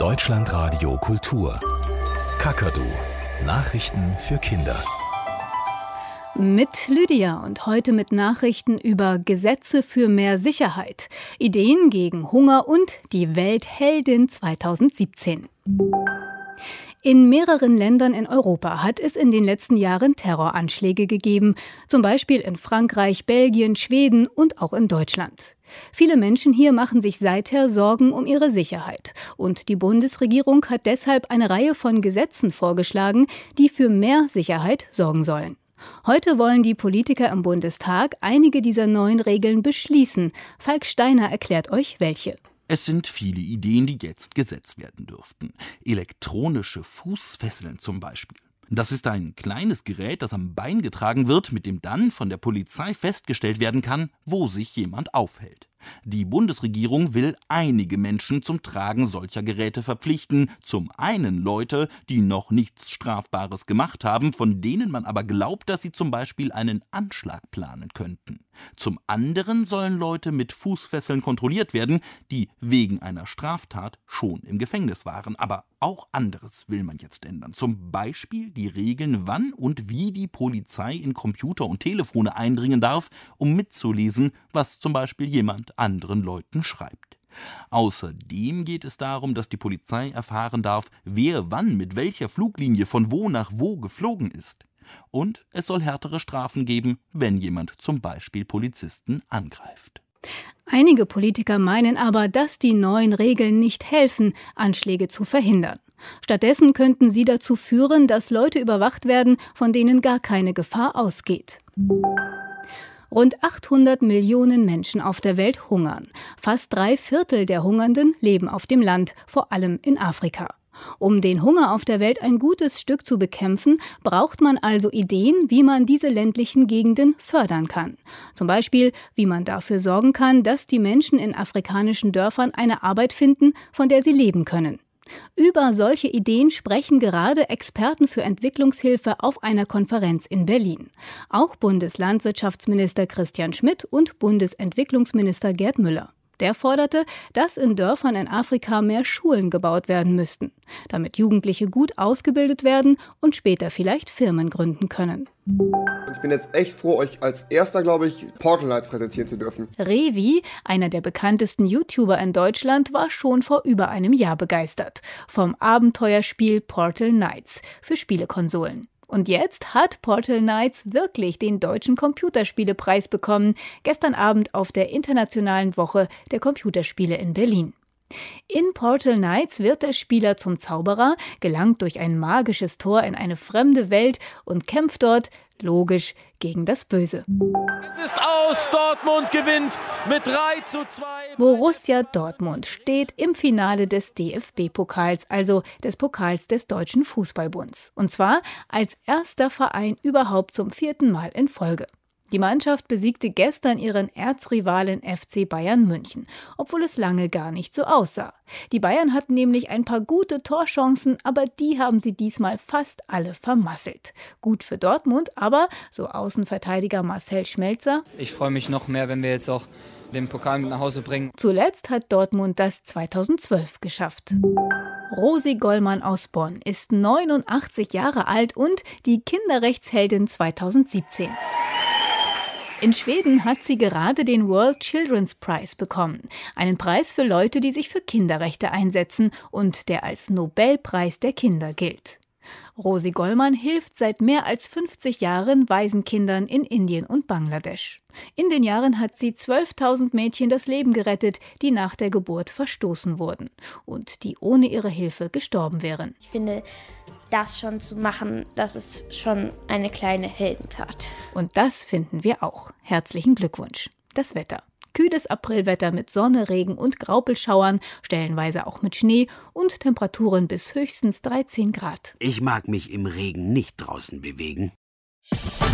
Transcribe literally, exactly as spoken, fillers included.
Deutschlandradio Kultur. Kakadu. Nachrichten für Kinder. Mit Lydia und heute mit Nachrichten über Gesetze für mehr Sicherheit, Ideen gegen Hunger und die Weltheldin zweitausendsiebzehn. In mehreren Ländern in Europa hat es in den letzten Jahren Terroranschläge gegeben, zum Beispiel in Frankreich, Belgien, Schweden und auch in Deutschland. Viele Menschen hier machen sich seither Sorgen um ihre Sicherheit. Und die Bundesregierung hat deshalb eine Reihe von Gesetzen vorgeschlagen, die für mehr Sicherheit sorgen sollen. Heute wollen die Politiker im Bundestag einige dieser neuen Regeln beschließen. Falk Steiner erklärt euch welche. Es sind viele Ideen, die jetzt gesetzt werden dürften. Elektronische Fußfesseln zum Beispiel. Das ist ein kleines Gerät, das am Bein getragen wird, mit dem dann von der Polizei festgestellt werden kann, wo sich jemand aufhält. Die Bundesregierung will einige Menschen zum Tragen solcher Geräte verpflichten. Zum einen Leute, die noch nichts Strafbares gemacht haben, von denen man aber glaubt, dass sie zum Beispiel einen Anschlag planen könnten. Zum anderen sollen Leute mit Fußfesseln kontrolliert werden, die wegen einer Straftat schon im Gefängnis waren. Aber auch anderes will man jetzt ändern. Zum Beispiel die Regeln, wann und wie die Polizei in Computer und Telefone eindringen darf, um mitzulesen, was zum Beispiel jemand anderen Leuten schreibt. Außerdem geht es darum, dass die Polizei erfahren darf, wer wann mit welcher Fluglinie von wo nach wo geflogen ist. Und es soll härtere Strafen geben, wenn jemand zum Beispiel Polizisten angreift. Einige Politiker meinen aber, dass die neuen Regeln nicht helfen, Anschläge zu verhindern. Stattdessen könnten sie dazu führen, dass Leute überwacht werden, von denen gar keine Gefahr ausgeht. Rund achthundert Millionen Menschen auf der Welt hungern. Fast drei Viertel der Hungernden leben auf dem Land, vor allem in Afrika. Um den Hunger auf der Welt ein gutes Stück zu bekämpfen, braucht man also Ideen, wie man diese ländlichen Gegenden fördern kann. Zum Beispiel, wie man dafür sorgen kann, dass die Menschen in afrikanischen Dörfern eine Arbeit finden, von der sie leben können. Über solche Ideen sprechen gerade Experten für Entwicklungshilfe auf einer Konferenz in Berlin. Auch Bundeslandwirtschaftsminister Christian Schmidt und Bundesentwicklungsminister Gerd Müller. Der forderte, dass in Dörfern in Afrika mehr Schulen gebaut werden müssten, damit Jugendliche gut ausgebildet werden und später vielleicht Firmen gründen können. Ich bin jetzt echt froh, euch als erster, glaube ich, Portal Knights präsentieren zu dürfen. Revi, einer der bekanntesten YouTuber in Deutschland, war schon vor über einem Jahr begeistert vom Abenteuerspiel Portal Knights für Spielekonsolen. Und jetzt hat Portal Knights wirklich den Deutschen Computerspielepreis bekommen, gestern Abend auf der Internationalen Woche der Computerspiele in Berlin. In Portal Knights wird der Spieler zum Zauberer, gelangt durch ein magisches Tor in eine fremde Welt und kämpft dort, logisch, gegen das Böse. Es ist aus, Dortmund gewinnt mit drei zu zwei. Borussia Dortmund steht im Finale des D F B-Pokals, also des Pokals des Deutschen Fußballbunds. Und zwar als erster Verein überhaupt zum vierten Mal in Folge. Die Mannschaft besiegte gestern ihren Erzrivalen F C Bayern München, obwohl es lange gar nicht so aussah. Die Bayern hatten nämlich ein paar gute Torchancen, aber die haben sie diesmal fast alle vermasselt. Gut für Dortmund, aber, so Außenverteidiger Marcel Schmelzer: Ich freue mich noch mehr, wenn wir jetzt auch den Pokal mit nach Hause bringen. Zuletzt hat Dortmund das zweitausendzwölf geschafft. Rosi Gollmann aus Bonn ist neunundachtzig Jahre alt und die Kinderrechtsheldin zweitausendsiebzehn. In Schweden hat sie gerade den World Children's Prize bekommen. Einen Preis für Leute, die sich für Kinderrechte einsetzen und der als Nobelpreis der Kinder gilt. Rosi Gollmann hilft seit mehr als fünfzig Jahren Waisenkindern in Indien und Bangladesch. In den Jahren hat sie zwölftausend Mädchen das Leben gerettet, die nach der Geburt verstoßen wurden und die ohne ihre Hilfe gestorben wären. Ich finde, das schon zu machen, das ist schon eine kleine Heldentat. Und das finden wir auch. Herzlichen Glückwunsch. Das Wetter. Kühles Aprilwetter mit Sonne, Regen und Graupelschauern, stellenweise auch mit Schnee und Temperaturen bis höchstens dreizehn Grad. Ich mag mich im Regen nicht draußen bewegen.